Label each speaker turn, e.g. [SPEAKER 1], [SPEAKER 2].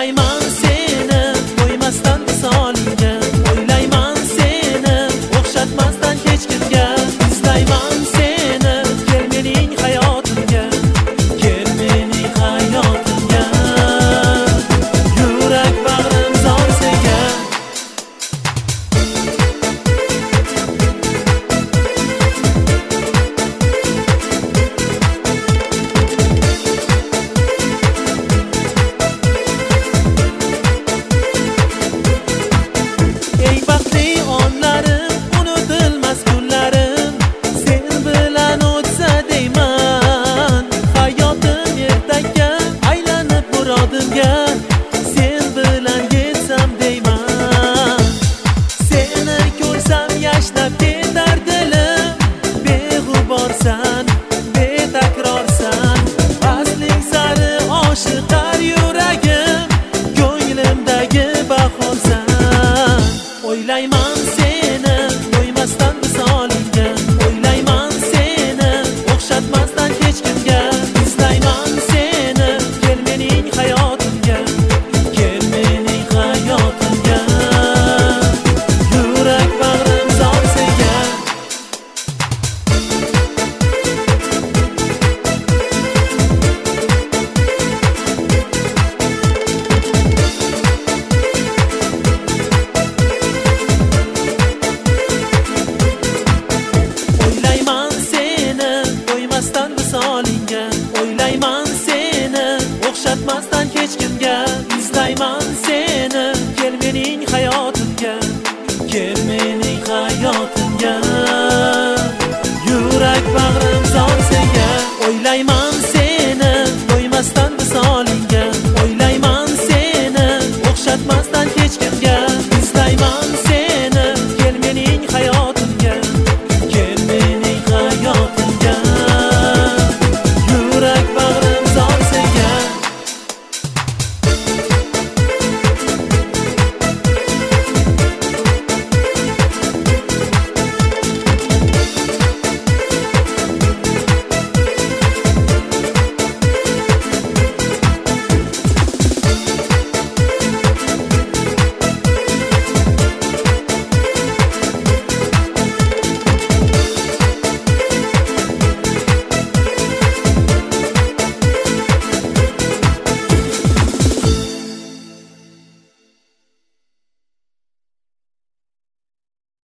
[SPEAKER 1] O'ylayman seni qo'ymasdan visolingga, o'ylayman seni o'xshatmasdan hech kimga. Izlayman seni, kel mening hayotimga, kel mening hayotimga. Yurak bag'rim zor senga. Ey baxtli onlarim, unutilmas kunlarim, sen bilan o'tsa deyman. Hayotim ertakka aylanib murodimga, sen bilan yetsam deyman. Seni ko'rsam yashnab ketar dilim, beg'uborsan, betakrorsan. Asling sari oshiqar yuragim, ko'nglimdagi bahorsan. O'ylayman seni qo'ymasdan visolingga, o'ylayman seni o'xshatmasdan hech kimga. Izlayman seni, kel mening hayotimga, kel mening hayotimga. Yurak bag'rim zor senga. O'ylayman seni qo'ymasdan visolingga, o'ylayman seni o'xshatmasdan hech kimga. Izlayman seni, kel mening